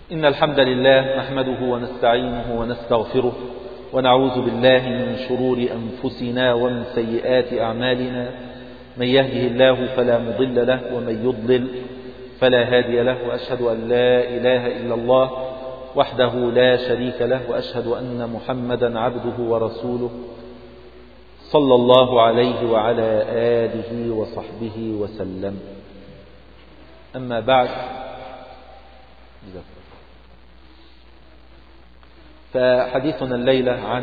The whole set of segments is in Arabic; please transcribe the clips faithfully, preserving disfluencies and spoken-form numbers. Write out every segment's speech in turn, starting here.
إن الحمد لله نحمده ونستعينه ونستغفره ونعوذ بالله من شرور أنفسنا ومن سيئات أعمالنا. من يهده الله فلا مضل له ومن يضلل فلا هادي له، وأشهد أن لا إله إلا الله وحده لا شريك له، وأشهد أن محمدا عبده ورسوله صلى الله عليه وعلى آله وصحبه وسلم. أما بعد، فحديثنا الليلة عن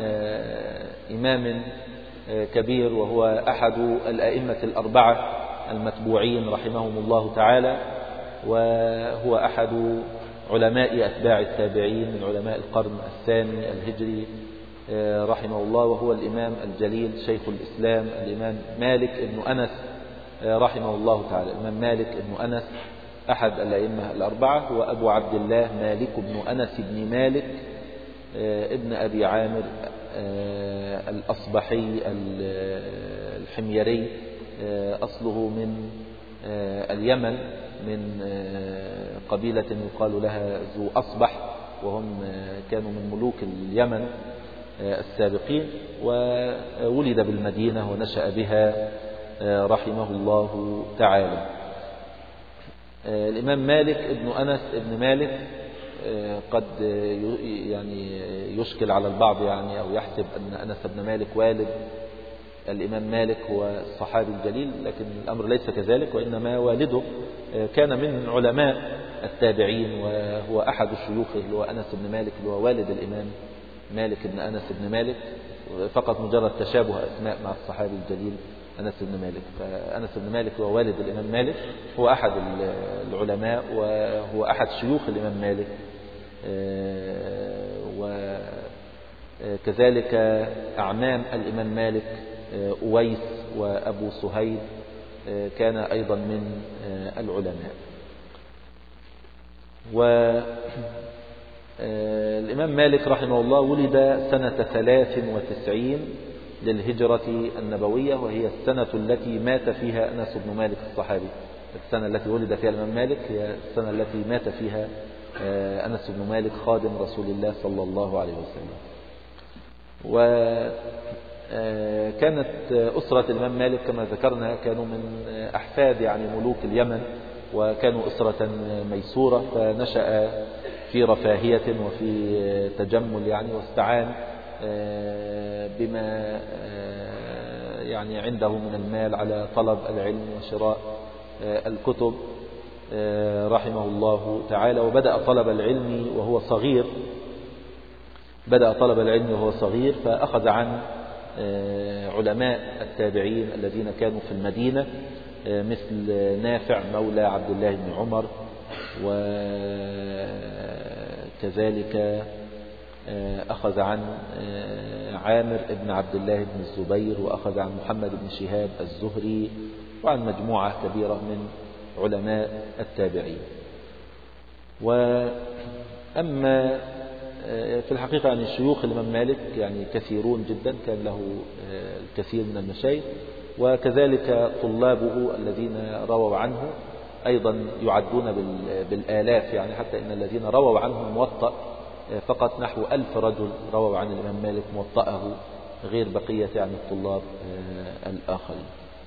إمام كبير، وهو أحد الأئمة الأربعة المتبوعين رحمهم الله تعالى، وهو أحد علماء أتباع التابعين من علماء القرن الثاني الهجري رحمه الله، وهو الإمام الجليل شيخ الإسلام الإمام مالك بن أنس رحمه الله تعالى. الإمام مالك بن أنس أحد الأئمة الأربعة، هو أبو عبد الله مالك بن أنس بن مالك ابن أبي عامر الأصبحي الحميري، أصله من اليمن، من قبيلة يقال لها ذو أصبح، وهم كانوا من ملوك اليمن السابقين، وولد بالمدينة ونشأ بها رحمه الله تعالى. الإمام مالك ابن أنس ابن مالك قد يعني يشكل على البعض يعني أو يحسب أن أنس بن مالك والد الإمام مالك هو الصحابي الجليل، لكن الأمر ليس كذلك، وإنما والده كان من علماء التابعين، وهو أحد الشيوخ اللي هو أنس بن مالك اللي هو والد الإمام مالك بن أنس بن مالك، فقط مجرد تشابه أسماء مع الصحابي الجليل أنس بن مالك. فأنس بن مالك هو والد الإمام مالك، هو أحد العلماء وهو أحد شيوخ الإمام مالك، وكذلك أعمام الإمام مالك أويس وأبو سهيل كان أيضا من العلماء. والإمام مالك رحمه الله ولد سنة ثلاث وتسعين للهجرة النبوية، وهي السنة التي مات فيها أنس بن مالك الصحابي. السنة التي ولد فيها الإمام مالك هي السنة التي مات فيها أنس بن مالك خادم رسول الله صلى الله عليه وسلم. وكانت أسرة الإمام مالك كما ذكرنا كانوا من أحفاد يعني ملوك اليمن، وكانوا أسرة ميسورة، فنشأ في رفاهية وفي تجمل يعني، واستعان بما يعني عنده من المال على طلب العلم وشراء الكتب رحمه الله تعالى. وبدأ طلب العلم وهو صغير بدأ طلب العلم وهو صغير فأخذ عن علماء التابعين الذين كانوا في المدينة، مثل نافع مولى عبد الله بن عمر، وكذلك أخذ عن عامر بن عبد الله بن الزبير، وأخذ عن محمد بن شهاب الزهري، وعن مجموعة كبيرة من علماء التابعين. وأما في الحقيقة يعني شيوخ الإمام مالك يعني كثيرون جدا، كان له الكثير من المشايخ، وكذلك طلابه الذين رووا عنه أيضا يعدون بالآلاف يعني، حتى إن الذين رووا عنه موطأ فقط نحو ألف رجل رووا عن الإمام مالك موطأه، غير بقية يعني الطلاب الآخرين.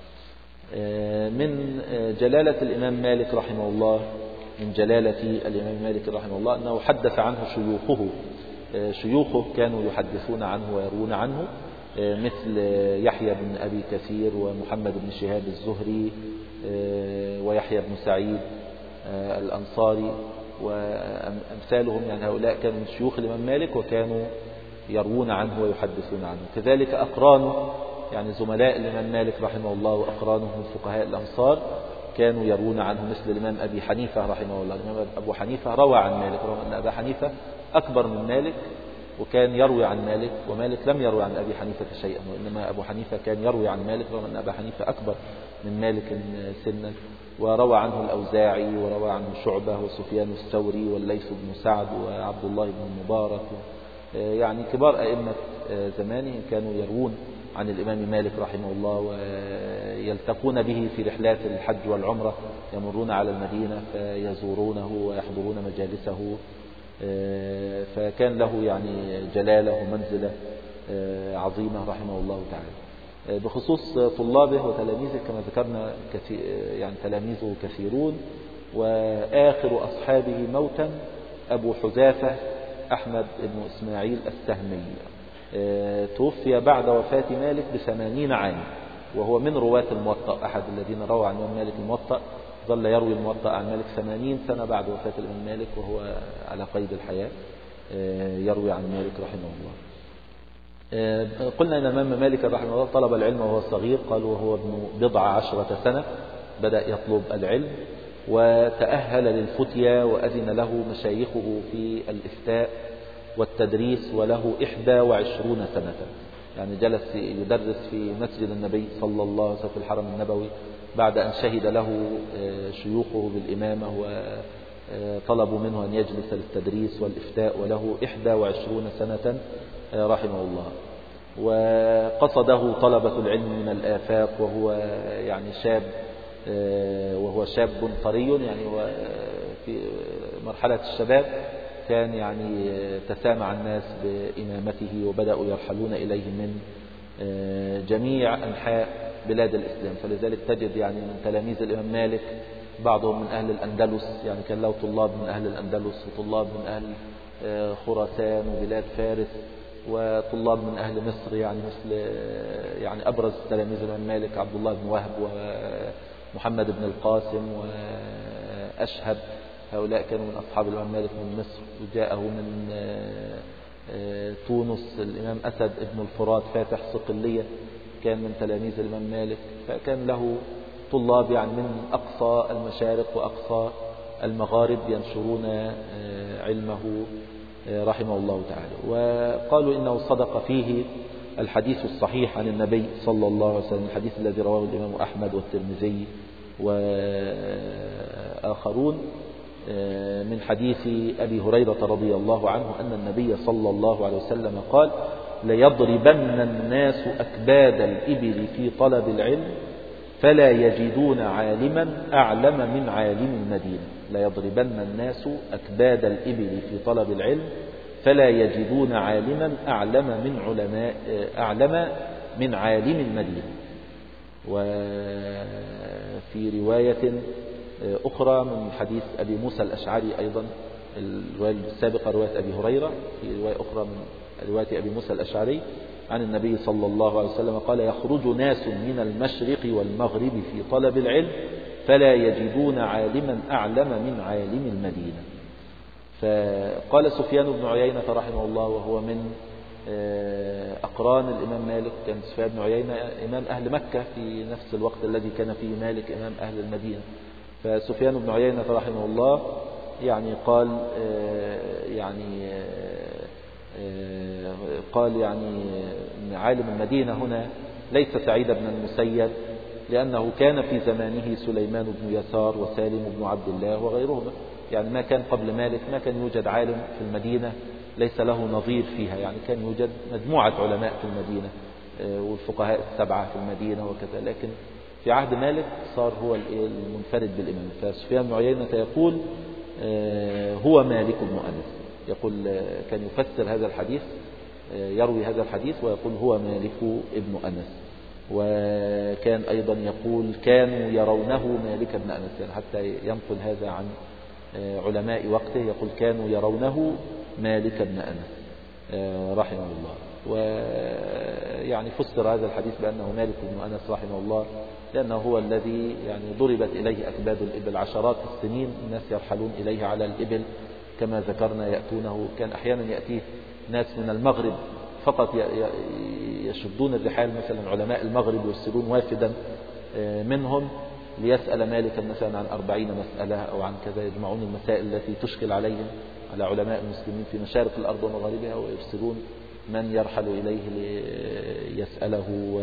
من جلالة الإمام مالك رحمه الله من جلالة الإمام مالك رحمه الله أنه حدث عنه شيوخه شيوخه كانوا يحدثون عنه ويروون عنه، مثل يحيى بن أبي كثير ومحمد بن شهاب الزهري ويحيى بن سعيد الأنصاري وأمثالهم، يعني هؤلاء كانوا من شيوخ الإمام مالك وكانوا يروون عنه ويحدثون عنه. كذلك أقرانه يعني زملاء الإمام مالك رحمه الله وأقرانه من فقهاء الأمصار كانوا يروون عنه، مثل الإمام أبي حنيفة رحمه الله. الإمام أبو حنيفة روى عن مالك، رغم أن أبا حنيفة أكبر من مالك وكان يروي عن مالك، ومالك لم يروي عن أبي حنيفة شيئا، وإنما أبو حنيفة كان يروي عن مالك، رغم أن أبا حنيفة أكبر من مالك سنا. وروى عنه الأوزاعي، وروى عنه شعبة وسفيان الثوري والليث بن سعد وعبد الله بن المبارك، يعني كبار أئمة زمانه كانوا يروون عن الإمام مالك رحمه الله، ويلتقون به في رحلات الحج والعمرة، يمرون على المدينة فيزورونه ويحضرون مجالسه، فكان له يعني جلالة ومنزلة عظيمة رحمه الله تعالى. بخصوص طلابه وتلاميذه كما ذكرنا يعني تلاميذه كثيرون، وآخر أصحابه موتا أبو حذافة أحمد بن إسماعيل السهمي، توفي بعد وفاة مالك بثمانين عام، وهو من رواة الموطأ، أحد الذين روى عن الإمام مالك الموطأ، ظل يروي الموطأ عن مالك ثمانين سنة بعد وفاة الإمام مالك وهو على قيد الحياة يروي عن مالك رحمه الله. قلنا أن الإمام مالك رحمه الله طلب العلم وهو صغير، قالوا وهو ابن بضع عشرة سنة بدأ يطلب العلم، وتأهل للفتيا وأذن له مشايخه في الإفتاء والتدريس، وله إحدى وعشرون سنة، يعني جلس يدرس في مسجد النبي صلى الله عليه وسلم في الحرم النبوي بعد أن شهد له شيوخه بالإمامة وطلبوا منه أن يجلس للتدريس والإفتاء، وله إحدى وعشرون سنة رحمه الله. وقصده طلبة العلم من الآفاق وهو يعني شاب وهو شاب طري، يعني هو في مرحلة الشباب كان يعني تسامع الناس بإمامته وبدأوا يرحلون إليه من جميع أنحاء بلاد الإسلام، فلذلك تجد يعني من تلاميذ الإمام مالك بعضهم من أهل الأندلس، يعني كان له طلاب من أهل الأندلس وطلاب من أهل خراسان وبلاد فارس وطلاب من أهل مصر، يعني مثل يعني أبرز تلاميذ الإمام مالك عبد الله بن وهب ومحمد بن القاسم وأشهب، هؤلاء كانوا من أصحاب الإمام مالك من مصر. وجاءه من تونس الإمام أسد بن الفرات فاتح صقلية، كان من تلاميذ الإمام مالك، فكان له طلاب يعني من أقصى المشارق وأقصى المغارب ينشرون علمه رحمه الله تعالى. وقالوا إنه صدق فيه الحديث الصحيح عن النبي صلى الله عليه وسلم، الحديث الذي رواه الإمام أحمد والترمذي وآخرون من حديث أبي هريرة رضي الله عنه أن النبي صلى الله عليه وسلم قال: ليضربن الناس أكباد الإبل في طلب العلم فلا يجدون عالما أعلم من عالم المدينة. ليضربن الناس أكباد الإبل في طلب العلم فلا يجدون عالما أعلم من علماء أعلم من عالم المدينة. وفي رواية أخرى من حديث أبي موسى الأشعري أيضا، الرواية السابقة رواية أبي هريرة، في رواية أخرى من رواية أبي موسى الأشعري عن النبي صلى الله عليه وسلم قال: يخرج ناس من المشرق والمغرب في طلب العلم فلا يجدون عالما أعلم من عالم المدينة. فقال سفيان بن عيينة رحمه الله وهو من أقران الإمام مالك، كان سفيان بن عيينة إمام أهل مكة في نفس الوقت الذي كان فيه مالك إمام أهل المدينة. فسفيان بن عيينة رحمه الله يعني قال يعني قال يعني عالم المدينة هنا ليس سعيد بن المسيب، لأنه كان في زمانه سليمان بن يسار وسالم بن عبد الله وغيرهما، يعني ما كان قبل مالك ما كان يوجد عالم في المدينة ليس له نظير فيها، يعني كان يوجد مجموعة علماء في المدينة والفقهاء السبعة في المدينة وكذا، لكن في عهد مالك صار هو المنفرد بالإمام. فسفيان بن عيينة يقول هو مالك بن أنس، يقول كان يفسر هذا الحديث، يروي هذا الحديث ويقول هو مالك ابن أنس. وكان أيضا يقول كانوا يرونه مالك بن أنس، يعني حتى ينقل هذا عن علماء وقته، يقول كانوا يرونه مالك بن أنس رحمه الله. ويعني فسر هذا الحديث بأنه مالك بن أنس رحمه الله لأنه هو الذي يعني ضربت إليه أكباد الإبل، عشرات السنين الناس يرحلون إليه على الإبل كما ذكرنا، يأتونه كان أحيانا يأتيه ناس من المغرب فقط يشدون الرحال، مثلا علماء المغرب يرسلون وافدا منهم ليسأل مالكا مثلا عن أربعين مسألة أو عن كذا، يجمعون المسائل التي تشكل عليهم على علماء المسلمين في مشارق الأرض ومغاربها، ويرسلون من يرحل إليه ليسأله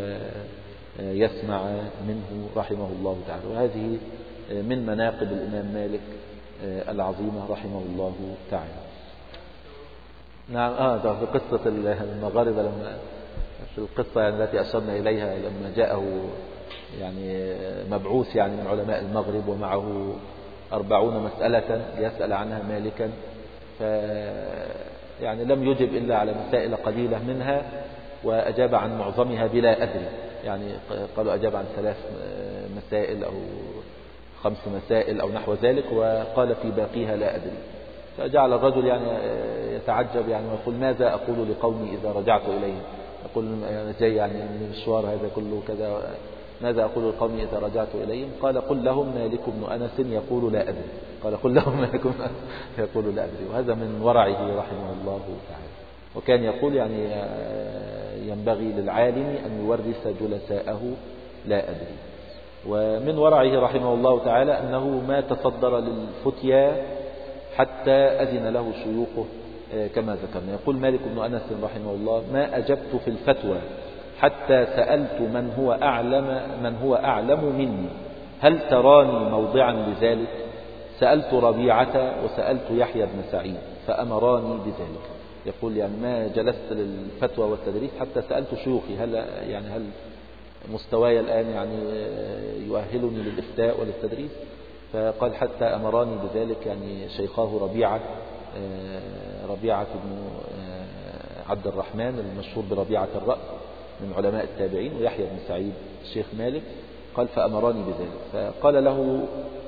ويسمع منه رحمه الله تعالى. وهذه من مناقب الإمام مالك العظيمة رحمه الله تعالى. نعم، آه ده في قصة المغاربة لما في القصة يعني التي أشرنا إليها لما جاءه يعني مبعوث يعني من علماء المغرب ومعه أربعون مسألة يسأل عنها مالكا، ف يعني لم يجب إلا على مسائل قليلة منها، وأجاب عن معظمها بلا أدري، يعني قالوا أجاب عن ثلاث مسائل أو خمس مسائل أو نحو ذلك، وقال في باقيها لا أدري. فجعل الرجل يعني يتعجب يعني ويقول ماذا أقول لقومي إذا رجعت إليهم، يقول يعني جاي يعني من المشوار هذا كله كذا، ماذا أقول لقومي إذا رجعت إليهم؟ قال قل لهم مالك بن أنس يقول لا أدري. قال قل لهم مالك بن أنس يقول لا أدري. وهذا من ورعه رحمه الله تعالى. وكان يقول يعني ينبغي للعالم أن يورث جلساءه لا أدري. ومن ورعه رحمه الله تعالى أنه ما تصدر للفتيا حتى أذن له شيوخه كما ذكرنا. يقول مالك بن أنس رحمه الله ما أجبت في الفتوى حتى سألت من هو أعلم من هو أعلم مني هل تراني موضعا لذلك؟ سألت ربيعة وسألت يحيى بن سعيد فأمراني بذلك. يقول يعني ما جلست للفتوى والتدريس حتى سألت شيوخي هل يعني هل مستواي الآن يعني يؤهلني للإفتاء وللتدريس؟ فقال حتى أمراني بذلك يعني شيخاه ربيعة ربيعة بن عبد الرحمن المشهور بربيعة الرأس من علماء التابعين، ويحيى بن سعيد الشيخ مالك. قال فأمراني بذلك. فقال له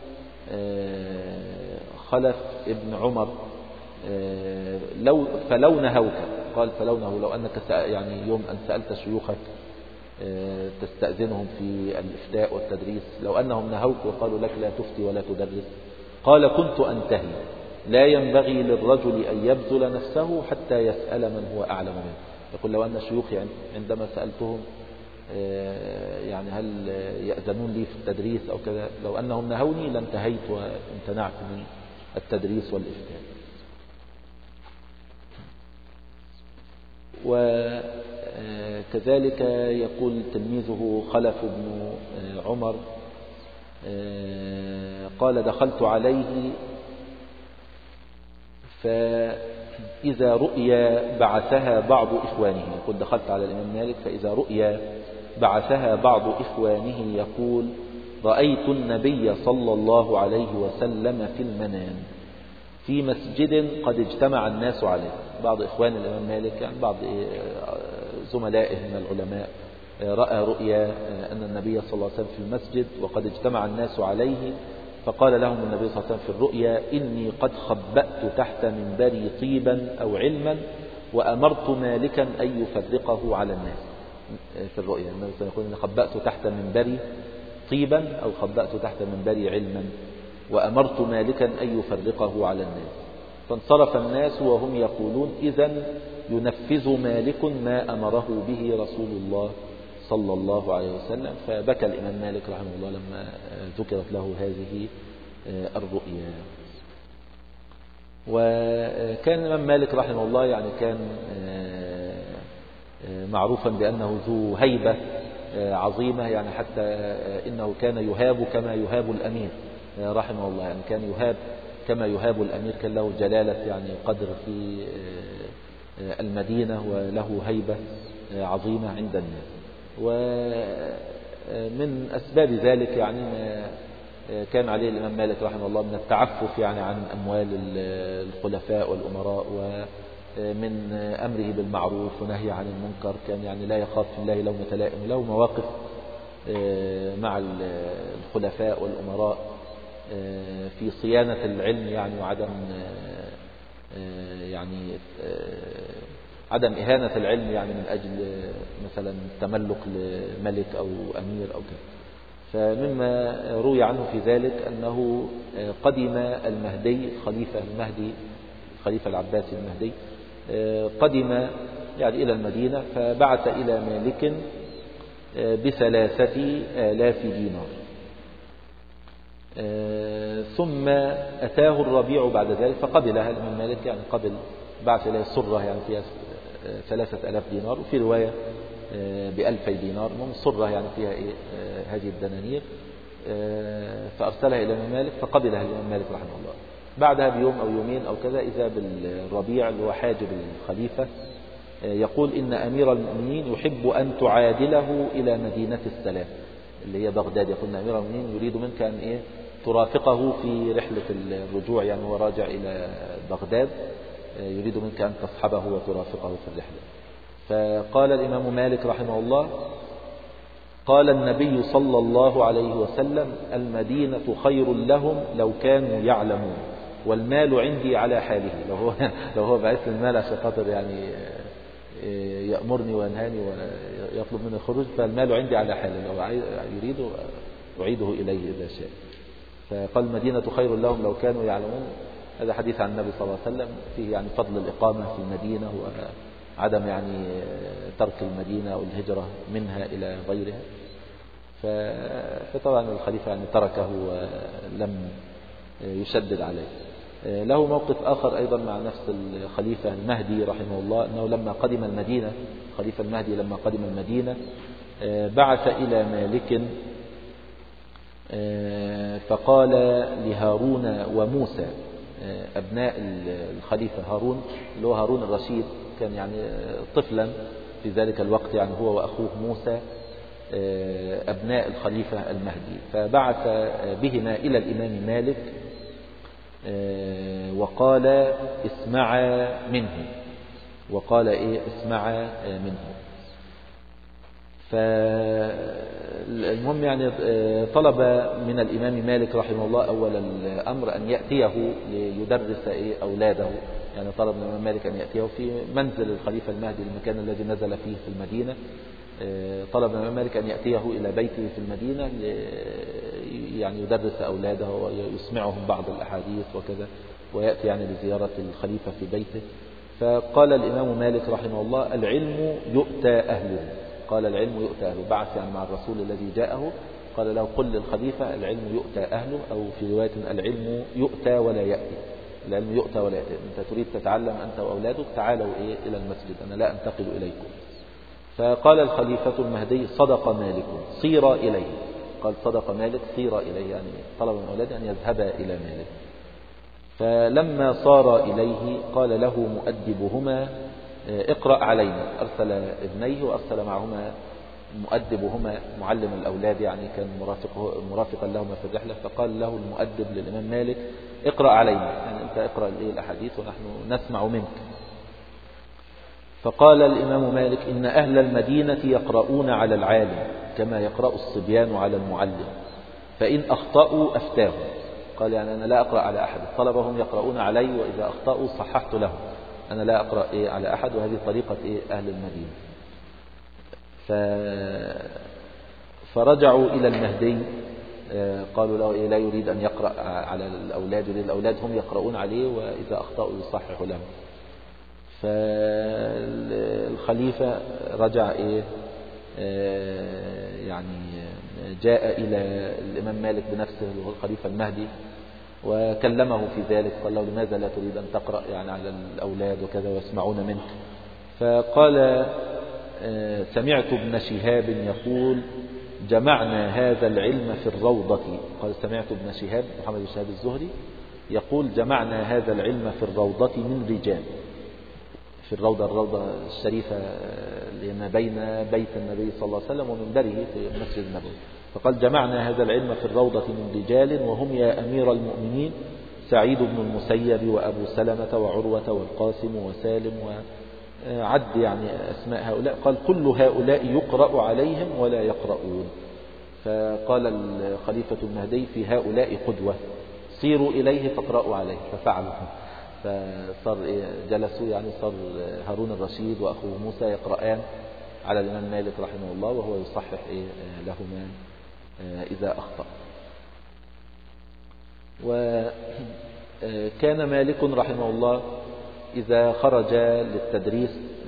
خلف ابن عمر لو فلو نهوك، قال فلو نهو لو أنك يعني يوم أن سألت شيوخك تستأذنهم في الإفتاء والتدريس، لو أنهم نهوك وقالوا لك لا تفتي ولا تدرس، قال كنت أنتهي. لا ينبغي للرجل أن يبذل نفسه حتى يسأل من هو أعلم منه. يقول لو أن شيوخي عندما سألتهم يعني هل يأذنون لي في التدريس أو كذا، لو أنهم نهوني لانتهيت وامتنعت من التدريس والإفتاء. وكذلك يقول تلميذه خلف بن عمر قال دخلت عليه فإذا رؤيا بعثها بعض إخوانه. يقول دخلت على الإمام مالك فإذا رؤيا بعثها بعض إخوانه يقول رأيت النبي صلى الله عليه وسلم في المنام في مسجد قد اجتمع الناس عليه. بعض إخوان الإمام مالك يعني بعض زملائه من العلماء رأى رؤيا أن النبي صلى الله عليه وسلم في المسجد وقد اجتمع الناس عليه، فقال لهم النبي صلى الله عليه وسلم في الرؤيا إني قد خبأت تحت منبري طيبا أو علما وأمرت مالكا أن يفرقه على الناس. في الرؤيا النبي صلى الله عليه وسلم يقول إني خبأت تحت منبري طيبا أو خبأت تحت منبري علما وأمرت مالكا أن يفرقه على الناس. فانصرف الناس وهم يقولون إذن ينفذ مالك ما أمره به رسول الله صلى الله عليه وسلم. فبكى الإمام مالك رحمه الله لما ذكرت له هذه الرؤيا. وكان الإمام مالك رحمه الله يعني كان معروفا بأنه ذو هيبة عظيمة، يعني حتى إنه كان يهاب كما يهاب الأمير رحمه الله، يعني كان يهاب كما يهاب الأمير، كان له جلالة يعني قدر في المدينة وله هيبة عظيمة عند الناس. ومن أسباب ذلك يعني كان عليه الإمام مالك رحمه الله من التعفف يعني عن أموال الخلفاء والأمراء، ومن أمره بالمعروف ونهي عن المنكر. كان يعني لا يخاف في الله لومة لائم. له مواقف مع الخلفاء والأمراء في صيانة العلم يعني وعدم يعني عدم إهانة العلم يعني من أجل مثلا تملك لملك أو أمير أو كذا. فمما روي عنه في ذلك أنه قدم المهدي خليفة المهدي خليفة العباسي المهدي قدم يعني إلى المدينة، فبعث إلى مالك بثلاثة آلاف دينار. ثم أتاه الربيع بعد ذلك فقبلها الإمام مالك، يعني قبل بعث إليه صرة يعني فيها ثلاثة آلاف دينار، وفي رواية بألفي دينار، من صرة يعني فيها إيه هذه الدنانير. فأرسلها إلى الإمام مالك فقبلها الإمام مالك رحمه الله. بعدها بيوم أو يومين أو كذا إذا بالربيع اللي هو حاجب الخليفة يقول إن أمير المؤمنين يحب أن تعادله إلى مدينة السلام اللي هي بغداد. يقول إن أمير المؤمنين يريد منك أن إيه ترافقه في رحلة الرجوع، يعني هو راجع إلى بغداد، يريد منك أن تصحبه وترافقه في الرحلة. فقال الإمام مالك رحمه الله: قال النبي صلى الله عليه وسلم: المدينة خير لهم لو كانوا يعلمون، والمال عندي على حاله. لو هو لو هو بعث المال عشان خاطر يعني يأمرني وينهاني ويطلب مني الخروج، فالمال عندي على حاله، لو يريد أعيده إليه إذا شاء. فقال المدينة خير لهم لو كانوا يعلمون. هذا حديث عن النبي صلى الله عليه وسلم فيه يعني فضل الإقامة في المدينة وعدم يعني ترك المدينة والهجرة منها إلى غيرها. فطبعا الخليفة يعني تركه ولم يشدد عليه. له موقف آخر أيضا مع نفس الخليفة المهدي رحمه الله، أنه لما قدم المدينة، الخليفة المهدي لما قدم المدينة بعث إلى مالك فقال لهارون وموسى أبناء الخليفة، هارون اللي هو هارون الرشيد كان يعني طفلا في ذلك الوقت، يعني هو وأخوه موسى أبناء الخليفة المهدي، فبعث بهما إلى الإمام مالك وقال اسمعا منه، وقال إيه اسمعا منه. فالمهم يعني طلب من الإمام مالك رحمه الله أول الأمر أن يأتيه ليدرس إيه أولاده، يعني طلب من الإمام مالك أن يأتيه في منزل الخليفة المهدي المكان الذي نزل فيه في المدينة. طلب من الإمام مالك أن يأتيه إلى بيته في المدينة يعني يدرس أولاده ويسمعهم بعض الأحاديث وكذا، ويأتي يعني لزيارة الخليفة في بيته. فقال الإمام مالك رحمه الله: العلم يؤتى أهله. قال العلم يؤتى أهله، بعث يعني مع الرسول الذي جاءه قال له: قل للخليفة العلم يؤتى أهله، أو في رواية العلم يؤتى ولا يأتي. العلم يؤتى ولا يأتي، أنت تريد تتعلم أنت وأولادك تعالوا إيه إلى المسجد، أنا لا أنتقل إليكم. فقال الخليفة المهدي: صدق مالك صير إليه. قال صدق مالك صير إليه، يعني طلب من أولاده أن يذهبا إلى مالك. فلما صار إليه قال له مؤدبهما: اقرأ علينا. أرسل ابنيه وأرسل معهما مؤدبهما معلم الأولاد، يعني كان مرافقه مرافقا لهما في الرحلة. فقال له المؤدب للإمام مالك: اقرأ علينا، يعني أنت اقرأ الأحاديث ونحن نسمع منك. فقال الإمام مالك: إن أهل المدينة يقرؤون على العالم كما يقرأ الصبيان على المعلم، فإن أخطأوا أفتاهم. قال يعني أنا لا أقرأ على أحد، طلبهم يقرؤون علي وإذا أخطأوا صححت لهم، أنا لا أقرأ إيه على أحد، وهذه طريقة إيه أهل المدينة. ف... فرجعوا إلى المهدي، قالوا له إيه لا يريد أن يقرأ على الأولاد، الأولاد هم يقرؤون عليه وإذا أخطأوا يصحح لهم. فالخليفة رجع إيه يعني جاء إلى الإمام مالك بنفسه وهو الخليفة المهدي وكلمه في ذلك، قال له: لماذا لا تريد أن تقرأ يعني على الأولاد وكذا ويسمعون منك؟ فقال: سمعت ابن شهاب يقول: جمعنا هذا العلم في الروضة. قال: سمعت ابن شهاب محمد بن شهاب الزهري يقول: جمعنا هذا العلم في الروضة من رجال. في الروضة، الروضة الشريفة اللي ما بين بيت النبي صلى الله عليه وسلم ومنبره في المسجد النبوي. فقال: جمعنا هذا العلم في الروضة من رجال، وهم يا أمير المؤمنين سعيد بن المسيب وأبو سلمة وعروة والقاسم وسالم، وعد يعني أسماء هؤلاء. قال: كل هؤلاء يقرأ عليهم ولا يقرؤون. فقال الخليفة المهدي: في هؤلاء قدوة، صيروا إليه فاقرأوا عليه. ففعلوا، فصار جلسوا يعني صار هارون الرشيد وأخوه موسى يقرآن على الإمام مالك رحمه الله وهو يصحح لهما إذا أخطأ. وكان مالك رحمه الله إذا خرج للتدريس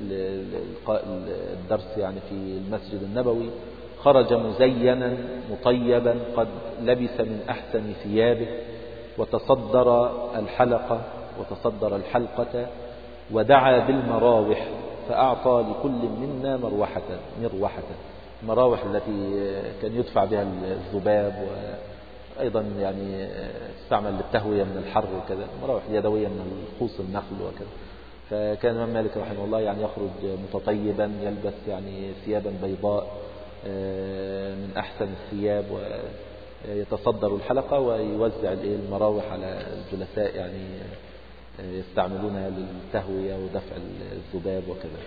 الدرس يعني في المسجد النبوي خرج مزينا مطيبا قد لبس من أحسن ثيابه، وتصدر الحلقة وتصدر الحلقة ودعا بالمراوح، فأعطى لكل منا مروحة مروحة المراوح التي كان يدفع بها الذباب، وأيضا يعني استعمل للتهوية من الحر وكذا، مراوح يدوية من الخوص النخل وكذا. فكان الإمام مالك رحمه الله يعني يخرج متطيبا، يلبس يعني ثيابا بيضاء من أحسن الثياب، ويتصدر الحلقة ويوزع المراوح على الجلساء يعني يستعملونها للتهوية ودفع الذباب وكذا.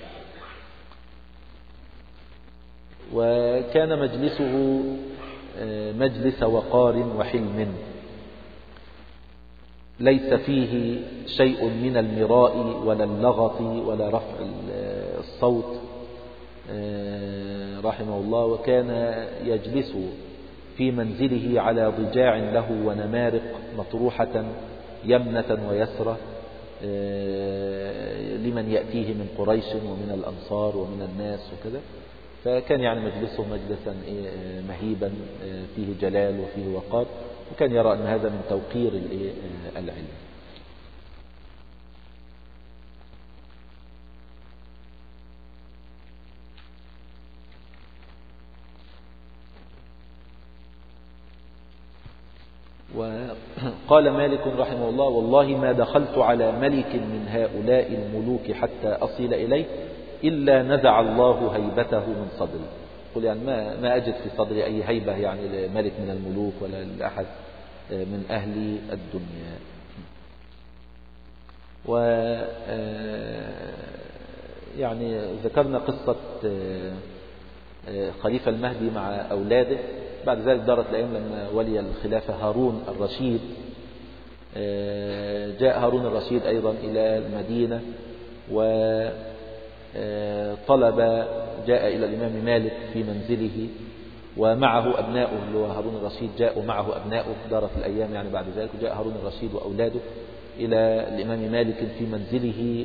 وكان مجلسه مجلس وقار وحلم، ليس فيه شيء من المراء ولا اللغط ولا رفع الصوت رحمه الله. وكان يجلس في منزله على ضجاع له ونمارق مطروحة يمنة ويسرة لمن يأتيه من قريش ومن الأنصار ومن الناس وكذا. فكان يعني مجلسه مجلسا مهيبا فيه جلال وفيه وقار، وكان يرى أن هذا من توقير العلم. وقال مالك رحمه الله: والله ما دخلت على ملك من هؤلاء الملوك حتى أصل إليه إلا نزع الله هيبته من صدري. قل يعني ما ما أجد في صدري أي هيبة يعني لملك من الملوك ولا لأحد من أهل الدنيا. و يعني ذكرنا قصة خليفة المهدي مع أولاده. بعد ذلك دارت الأيام لما ولي الخلافة هارون الرشيد. جاء هارون الرشيد أيضا إلى المدينة وطلب، جاء إلى الإمام مالك في منزله ومعه أبناؤه، اللي هو هارون الرشيد جاء ومعه أبناؤه. دارت الأيام يعني بعد ذلك جاء هارون الرشيد وأولاده إلى الإمام مالك في منزله،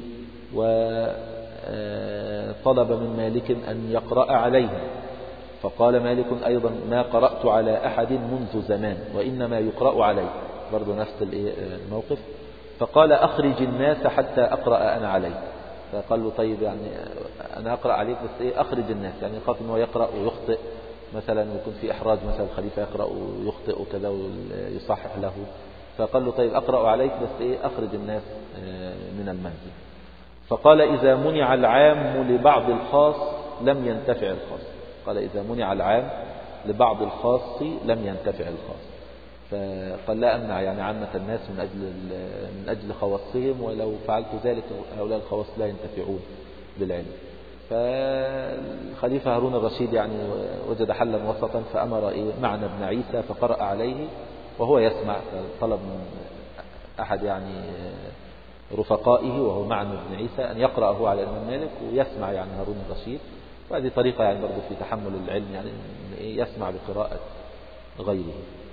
وطلب من مالك أن يقرأ عليه. فقال مالك أيضا: ما قرأت على أحد منذ زمان وإنما يقرأ عليه، برضو نفس الموقف. فقال: أخرج الناس حتى أقرأ أنا عليك. فقال له: طيب يعني أنا أقرأ عليك بس إيه أخرج الناس، يعني يخاف أنه يقرأ ويخطئ مثلا، ويكون في إحراج مثلا الخليفة يقرأ ويخطئ وكذا ويصحح له. فقال له: طيب أقرأ عليك بس إيه أخرج الناس من المنزل. فقال: إذا منع العام لبعض الخاص لم ينتفع الخاص. قال: إذا منع العام لبعض الخاص لم ينتفع الخاص. فقال: لا أمنع يعني عامة الناس من أجل من أجل خواصهم، ولو فعلت ذلك هؤلاء الخواص لا ينتفعون بالعلم. فالخليفة هارون الرشيد يعني وجد حلا وسطا، فأمر إيه معنى بن عيسى فقرأ عليه وهو يسمع. فطلب من أحد يعني رفقائه وهو معنى بن عيسى أن يقرأه على الإمام مالك ويسمع يعني هارون الرشيد. وهذه طريقة يعني برضو في تحمل العلم، يعني يسمع بقراءة غيره.